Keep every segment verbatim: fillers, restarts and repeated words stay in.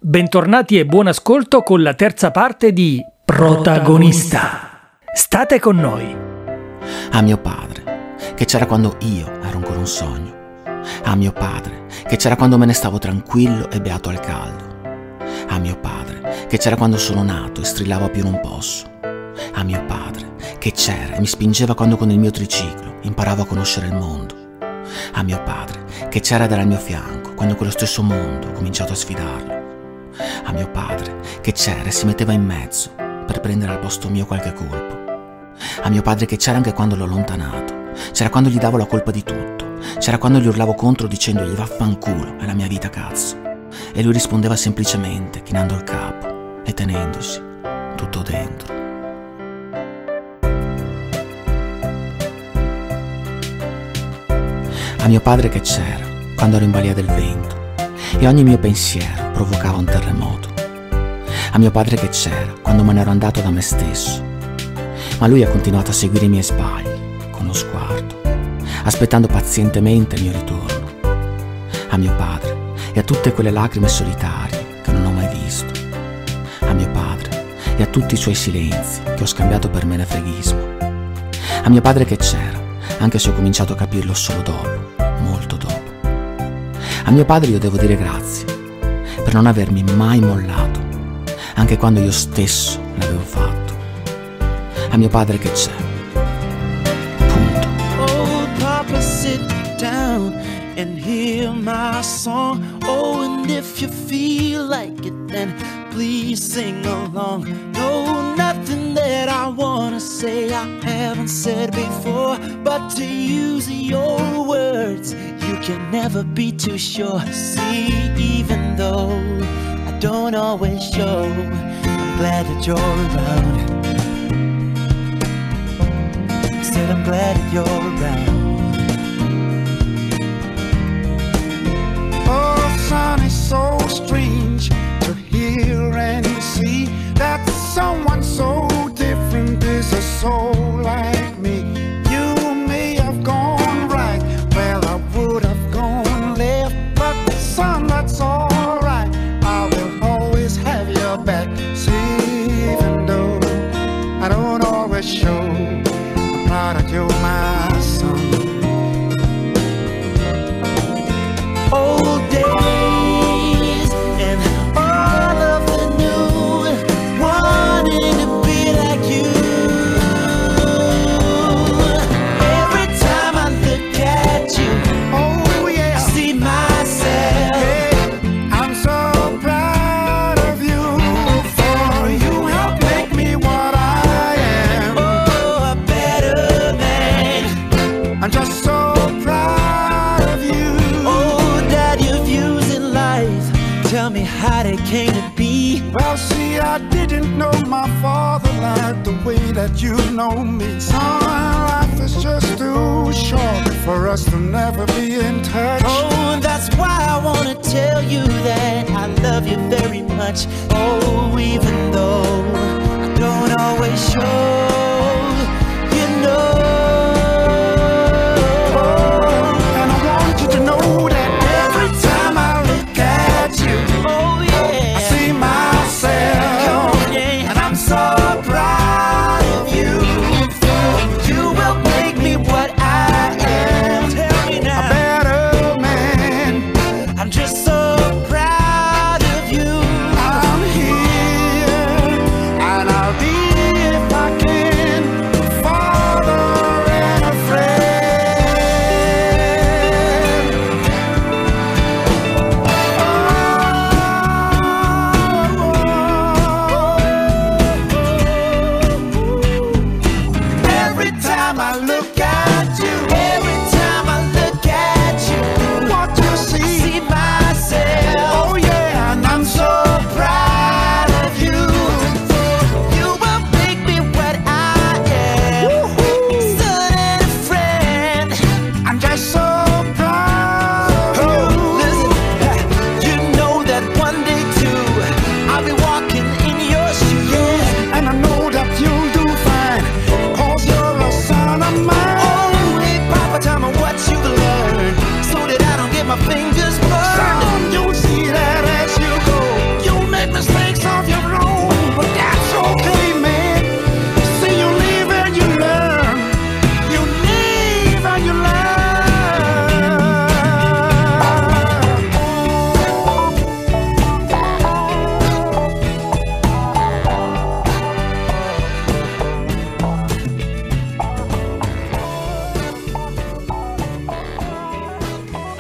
Bentornati e buon ascolto con la terza parte di Protagonista. State con noi. A mio padre, che c'era quando io ero ancora un sogno. A mio padre, che c'era quando me ne stavo tranquillo e beato al caldo. A mio padre, che c'era quando sono nato e strillavo a più non posso. A mio padre, che c'era e mi spingeva quando con il mio triciclo imparavo a conoscere il mondo. A mio padre, che c'era ed era al mio fianco quando quello stesso mondo ho cominciato a sfidarlo. A mio padre, che c'era e si metteva in mezzo per prendere al posto mio qualche colpo. A mio padre, che c'era anche quando l'ho allontanato. C'era quando gli davo la colpa di tutto. C'era quando gli urlavo contro dicendogli vaffanculo, è la mia vita cazzo. E lui rispondeva semplicemente chinando il capo e tenendosi tutto dentro. A mio padre, che c'era quando ero in balia del vento e ogni mio pensiero provocava un terremoto. A mio padre, che c'era quando me ne ero andato da me stesso, ma lui ha continuato a seguire i miei sbagli con lo sguardo, aspettando pazientemente il mio ritorno. A mio padre e a tutte quelle lacrime solitarie che non ho mai visto. A mio padre e a tutti i suoi silenzi che ho scambiato per menefreghismo. A mio padre, che c'era anche se ho cominciato a capirlo solo dopo, molto dopo. A mio padre io devo dire grazie per non avermi mai mollato, anche quando io stesso l'avevo fatto. A mio padre, che c'è. Punto. Oh, Papa, sit down and hear my song. Oh, and if you feel like it, then please sing along. No, nothing that I wanna say I haven't said before, but to use your words, you can never be too sure. See, even though I don't always show, I'm glad that you're around. I said I'm glad that you're around. Oh, son, it's so strange to hear and see that someone so different is a soul like me. You may have gone right, well, I would have gone left, but son, that's alright. I will always have your back. See, even though I don't always show, I'm proud that you're my son. Old days and all of the new, wanting to be like you. Every time I look at you, Oh yeah, I see myself. hey, I'm so proud of you, for you help make me what I am. Oh, a better man. I'm just so proud of you. Oh, Dad, your views in life, tell me how they came to be. Well, see, I didn't know my father like the way that you know me. Son, life is just too short for us to never be in touch. Oh, that's why I wanna tell you that I love you very much. Oh, even though I don't always show, you know. And I want you to know that every time I look at you, Oh yeah, I see myself. Oh, yeah. And I'm so proud of you. You will make me what I am. Tell me A now, better man. I'm just so proud of you. I'm here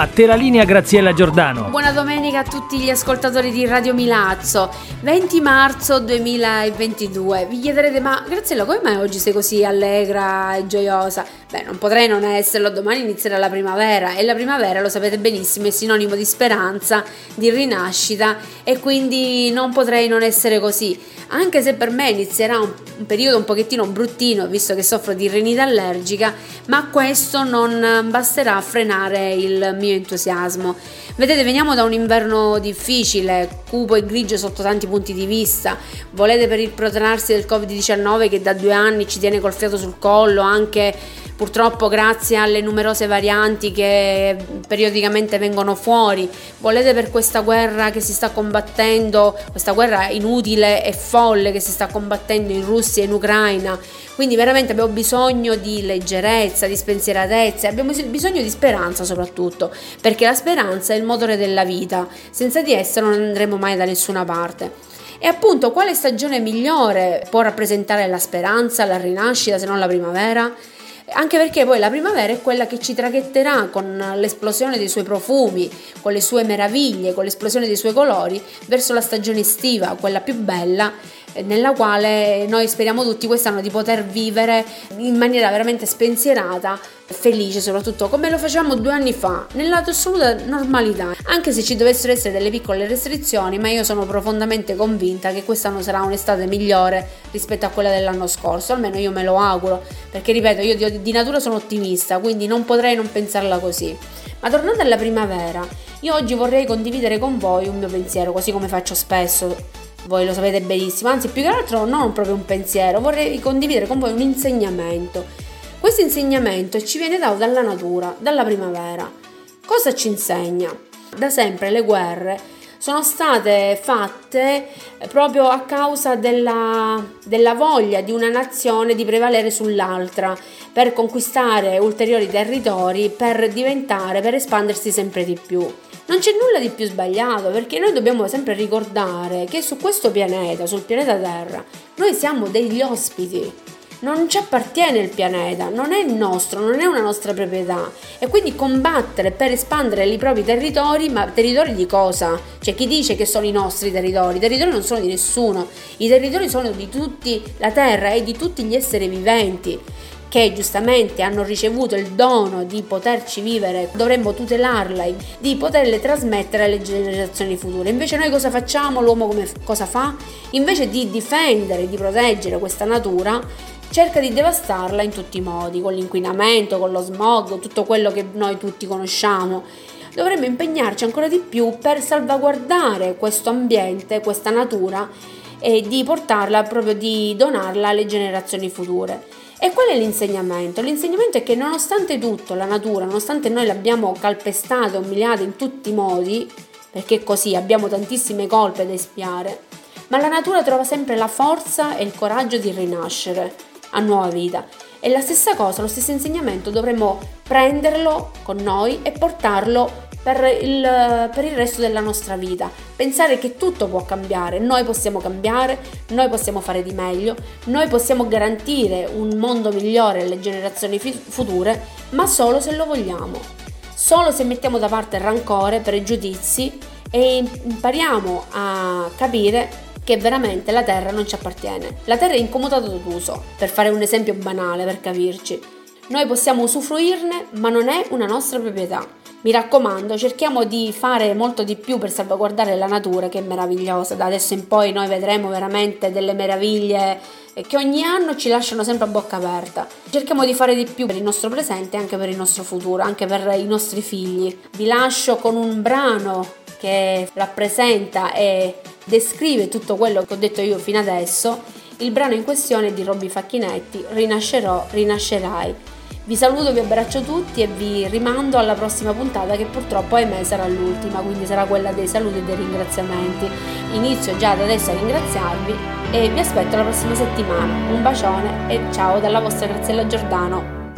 A te la linea, Graziella Giordano. Buona domenica a tutti gli ascoltatori di Radio Milazzo. venti marzo duemilaventidue. Vi chiederete: ma Graziella, come mai oggi sei così allegra e gioiosa? Beh, non potrei non esserlo, domani inizierà la primavera e la primavera, lo sapete benissimo, è sinonimo di speranza, di rinascita, e quindi non potrei non essere così, anche se per me inizierà un, un periodo un pochettino bruttino, visto che soffro di rinite allergica, ma questo non basterà a frenare il mio entusiasmo. Vedete, veniamo da un inverno difficile, cupo e grigio sotto tanti punti di vista. Volete per il protrarsi del covid diciannove che da due anni ci tiene col fiato sul collo, anche purtroppo grazie alle numerose varianti che periodicamente vengono fuori. Volete per questa guerra che si sta combattendo, questa guerra inutile e folle che si sta combattendo in Russia e in Ucraina. Quindi veramente abbiamo bisogno di leggerezza, di spensieratezza, abbiamo bisogno di speranza soprattutto, perché la speranza è il motore della vita. Senza di essa non andremo mai da nessuna parte. E appunto, quale stagione migliore può rappresentare la speranza, la rinascita, se non la primavera? Anche perché poi la primavera è quella che ci traghetterà con l'esplosione dei suoi profumi, con le sue meraviglie, con l'esplosione dei suoi colori, verso la stagione estiva, quella più bella, nella quale noi speriamo tutti quest'anno di poter vivere in maniera veramente spensierata, felice soprattutto, come lo facevamo due anni fa, nell'assoluta normalità, anche se ci dovessero essere delle piccole restrizioni. Ma io sono profondamente convinta che quest'anno sarà un'estate migliore rispetto a quella dell'anno scorso, almeno io me lo auguro, perché ripeto, io di, di natura sono ottimista, quindi non potrei non pensarla così. Ma tornando alla primavera, io oggi vorrei condividere con voi un mio pensiero, così come faccio spesso. Voi lo sapete benissimo, anzi più che altro non proprio un pensiero, vorrei condividere con voi un insegnamento. Questo insegnamento ci viene dato dalla natura, dalla primavera. Cosa ci insegna? Da sempre le guerre sono state fatte proprio a causa della, della voglia di una nazione di prevalere sull'altra, per conquistare ulteriori territori, per diventare, per espandersi sempre di più. Non c'è nulla di più sbagliato, perché noi dobbiamo sempre ricordare che su questo pianeta, sul pianeta Terra, noi siamo degli ospiti. Non ci appartiene il pianeta, non è nostro, non è una nostra proprietà, e quindi combattere per espandere i propri territori. Ma territori di cosa? C'è chi dice che sono i nostri territori, i territori non sono di nessuno, i territori sono di tutti, la terra è di tutti gli esseri viventi, che giustamente hanno ricevuto il dono di poterci vivere. Dovremmo tutelarla, di poterle trasmettere alle generazioni future. Invece noi cosa facciamo? L'uomo come cosa fa? Invece di difendere, di proteggere questa natura, cerca di devastarla in tutti i modi, con l'inquinamento, con lo smog, tutto quello che noi tutti conosciamo. Dovremmo impegnarci ancora di più per salvaguardare questo ambiente, questa natura, e di portarla, proprio di donarla alle generazioni future. E qual è l'insegnamento? L'insegnamento è che nonostante tutto la natura, nonostante noi l'abbiamo calpestata e umiliata in tutti i modi, perché così abbiamo tantissime colpe da espiare, ma la natura trova sempre la forza e il coraggio di rinascere a nuova vita. E la stessa cosa, lo stesso insegnamento dovremmo prenderlo con noi e portarlo per il, per il resto della nostra vita. Pensare che tutto può cambiare, noi possiamo cambiare, noi possiamo fare di meglio, noi possiamo garantire un mondo migliore alle generazioni future, ma solo se lo vogliamo, solo se mettiamo da parte il rancore, pregiudizi, e impariamo a capire che veramente la terra non ci appartiene. La terra è incomutato d'uso, per fare un esempio banale, per capirci. Noi possiamo usufruirne, ma non è una nostra proprietà. Mi raccomando, cerchiamo di fare molto di più per salvaguardare la natura, che è meravigliosa. Da adesso in poi noi vedremo veramente delle meraviglie che ogni anno ci lasciano sempre a bocca aperta. Cerchiamo di fare di più per il nostro presente e anche per il nostro futuro, anche per i nostri figli. Vi lascio con un brano che rappresenta e descrive tutto quello che ho detto io fino adesso. Il brano in questione è di Robby Facchinetti, Rinascerò, rinascerai. Vi saluto, vi abbraccio tutti e vi rimando alla prossima puntata, che purtroppo ahimè sarà l'ultima, quindi sarà quella dei saluti e dei ringraziamenti. Inizio già da adesso a ringraziarvi e vi aspetto la prossima settimana. Un bacione e ciao dalla vostra Graziella Giordano.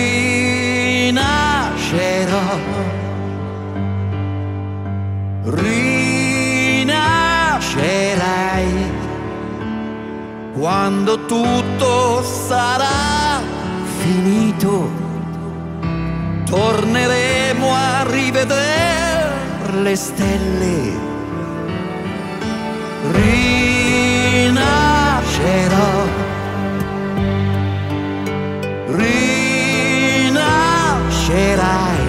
Rinascerò, rinascerai quando tutto sarà finito. torneremo a rivedere le stelle, rinascerò, rinascerai,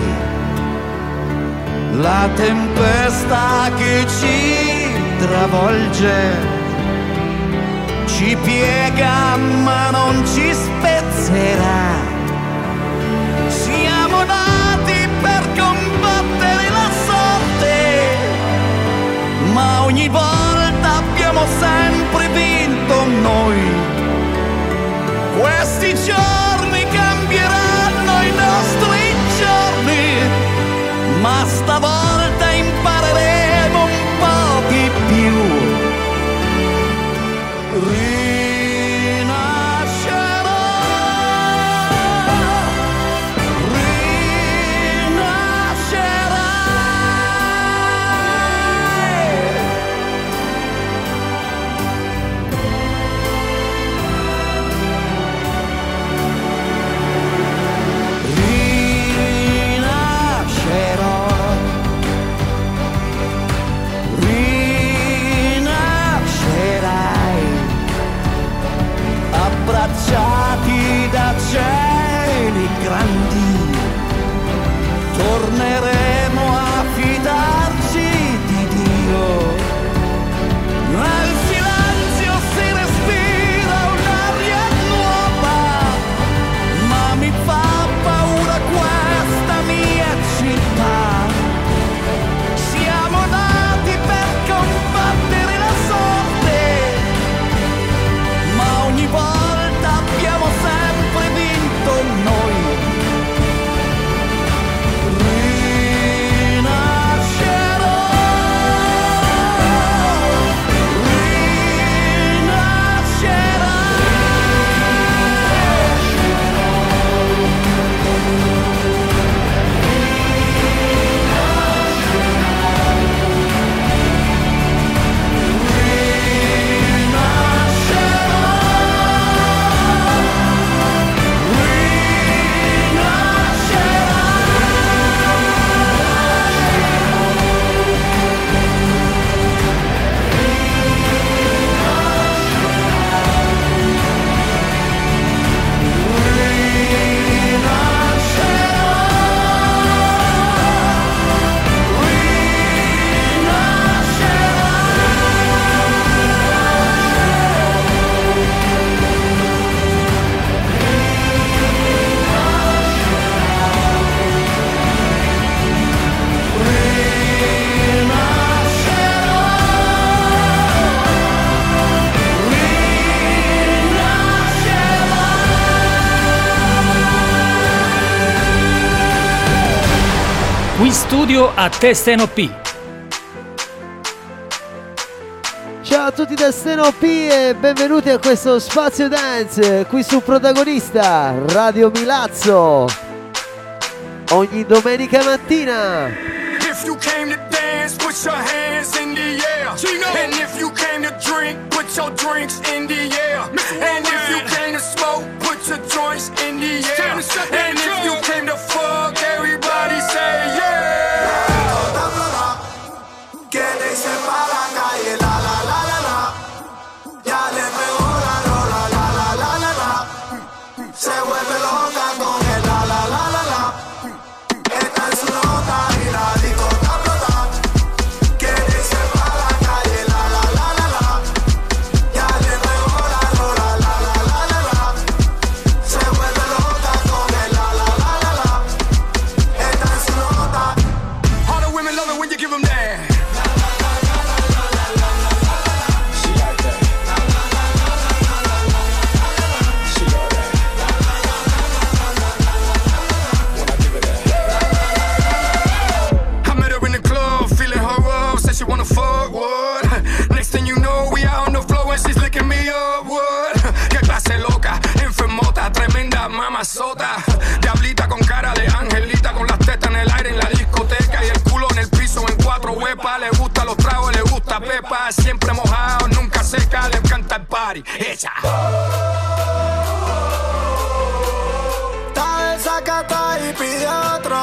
la tempesta che ci travolge ci piega ma non ci spezzerà. Siamo nati per combattere la sorte, ma ogni volta abbiamo sempre vinto noi. Questi giorni cambieranno i nostri giorni, ma stavolta impareremo un po' di più. Abbracciati da cieli grandi, torneremo a fidarci di Dio. Nel silenzio si respira un'aria nuova, ma mi fa paura questa mia città. Siamo nati per combattere la sorte, ma ogni volta abbiamo sempre vinto noi. Rinascerò, Qui studio a Testa N O P. Ciao a tutti da Steno P e benvenuti a questo Spazio Dance qui su Protagonista Radio Milazzo ogni domenica mattina. If you came to dance, put your hands in the air. And if you came to drink, put your drinks in the air. And if you came to smoke, put your joints in the air. And if you came to fuck, everybody say yeah. Que te sepa la calle, la la la la la. Ya le pegó la rola, la la la la la. Se vuelve loca con el la la la la la. Está en su nota y la disco está explota. Que te sepa la calle, la la la la la. Ya le pegó la rola, la la la la la. Se vuelve loca con el la la la la la. Está en su nota. All the women love it when you give them that. She wanna fuck, what? Next thing you know, we out on the floor and she's licking me up, what? Qué clase loca, enfermota, tremenda mamazota. Diablita con cara de angelita, con las tetas en el aire en la discoteca y el culo en el piso en cuatro huepas. Le gusta los tragos, le gusta pepa, siempre mojado, nunca seca, le encanta el party. Echa. Está desacata y pide otra.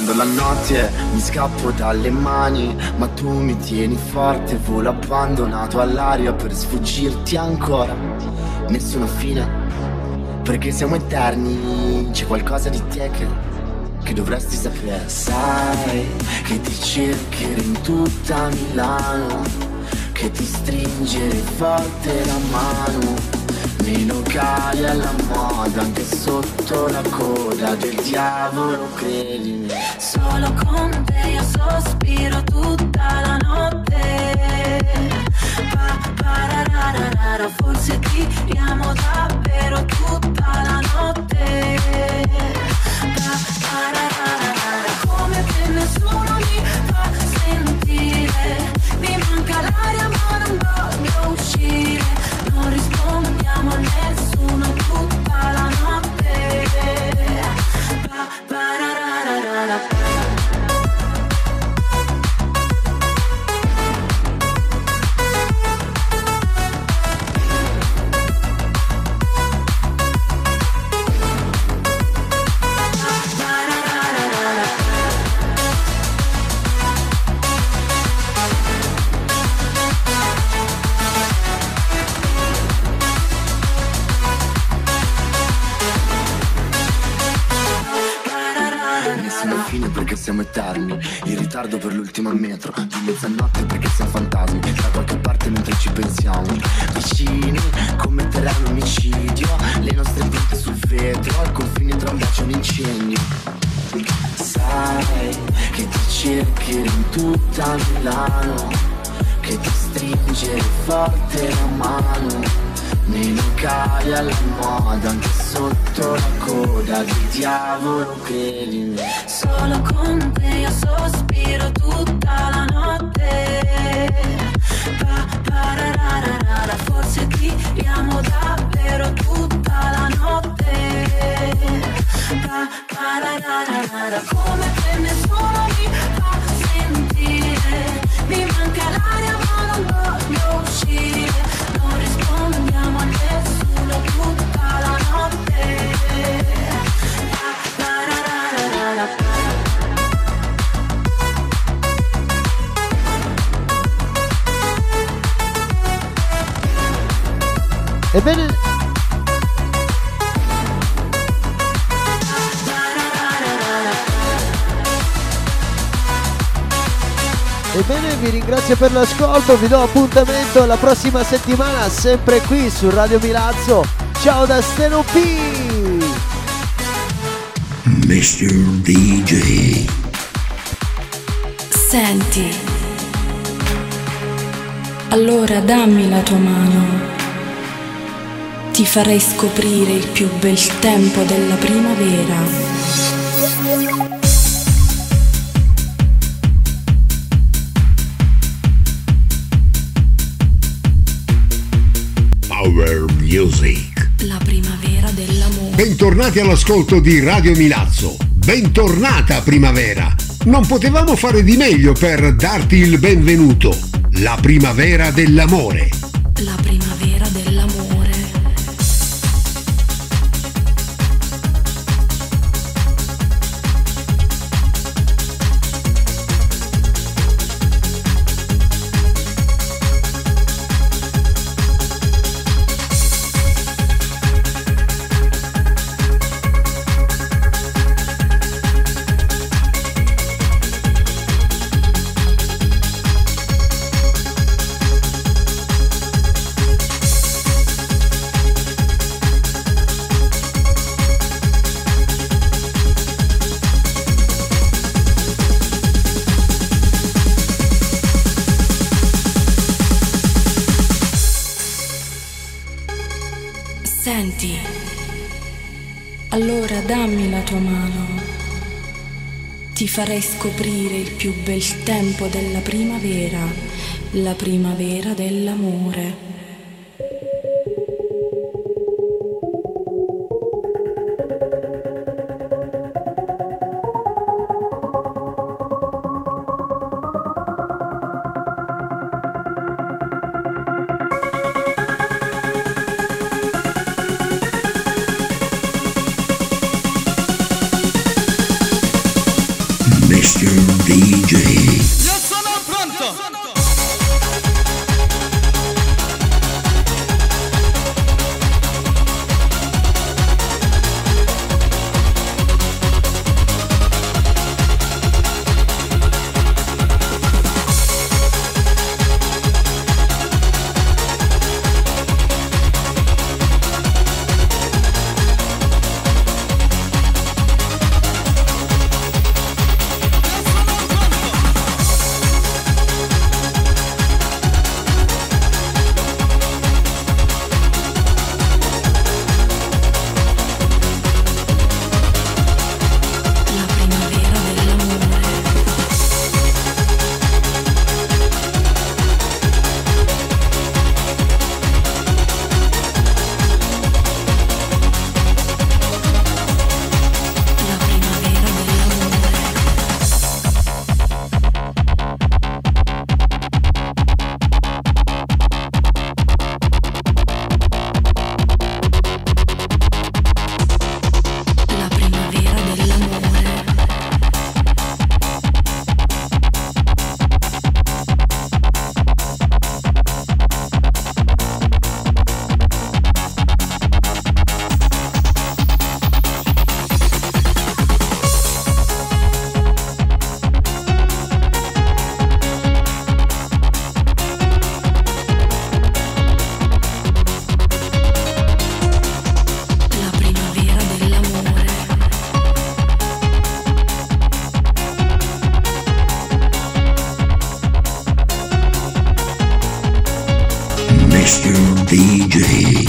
quando la notte mi scappo dalle mani, ma tu mi tieni forte, volo abbandonato all'aria per sfuggirti ancora. Nessuna fine, perché siamo eterni, c'è qualcosa di te che, che dovresti sapere. Sai che ti cercherò in tutta Milano, che ti stringere forte la mano, nei locali alla moda, anche sotto la coda del diavolo, credimi. Solo con te io sospiro tutta la notte. Pa, parararara, forse tiriamo davvero tutta la notte. Pa, parararara, come che nessuno mi fa sentire. Mi manca l'aria ma non voglio uscire. Non rispondiamo a nessuno tutta la notte. Pa, parararara. Perché siamo eterni, in ritardo per l'ultima metro, di mezzanotte perché siamo fantasmi, da qualche parte mentre ci pensiamo, vicini, commetteranno omicidio, le nostre vite sul vetro, al confine tra un bacio e un incendio. Sai che ti cercherò in tutta Milano, che ti stringere forte la mano, nei locali alla moda, anche sotto la coda del diavolo, credimi. Solo con te io sospiro tutta la notte. Pa, parararara, forse tiriamo davvero tutta la notte. Pa, parararara, come che nessuno mi fa sentire. Mi manca l'aria ma non voglio uscire. Non rispondiamo a nessuno tutta la notte. Pa, parararara. Ebbene, ebbene vi ringrazio per l'ascolto, vi do appuntamento la prossima settimana sempre qui su Radio Milazzo. Ciao da Steno P, mister D J. Senti, allora dammi la tua mano. Ti farei scoprire il più bel tempo della primavera. Power Music. La primavera dell'amore. Bentornati all'ascolto di Radio Milazzo. Bentornata primavera. Non potevamo fare di meglio per darti il benvenuto. La primavera dell'amore. La primavera dell'amore. Senti, allora dammi la tua mano. Ti farei scoprire il più bel tempo della primavera, la primavera dell'amore. mister D J. Io sono pronto! mister D J.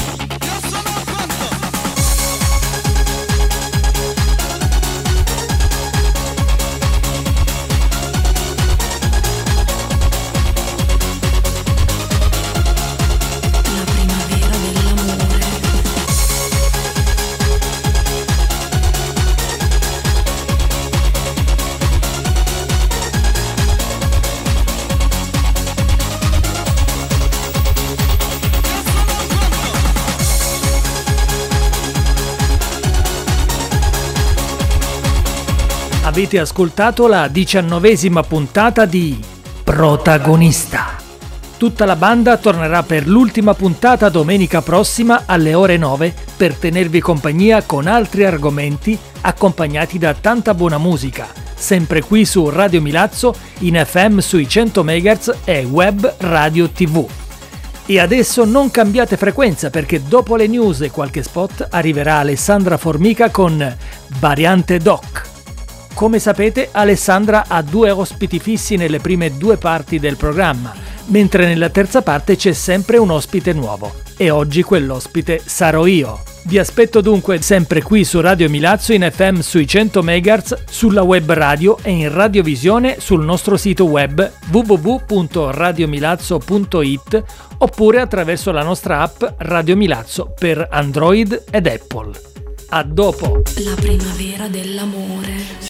Avete ascoltato la diciannovesima puntata di Protagonista. Tutta la banda tornerà per l'ultima puntata domenica prossima alle ore nove per tenervi compagnia con altri argomenti accompagnati da tanta buona musica, sempre qui su Radio Milazzo, in F M sui cento megahertz e web radio tivù. E adesso non cambiate frequenza perché dopo le news e qualche spot arriverà Alessandra Formica con Variante Doc. Come sapete, Alessandra ha due ospiti fissi nelle prime due parti del programma, mentre nella terza parte c'è sempre un ospite nuovo. E oggi quell'ospite sarò io. Vi aspetto dunque sempre qui su Radio Milazzo in F M sui cento megahertz, sulla web radio e in radiovisione sul nostro sito web w w w punto radio milazzo punto i t oppure attraverso la nostra app Radio Milazzo per Android ed Apple. A dopo! La primavera dell'amore.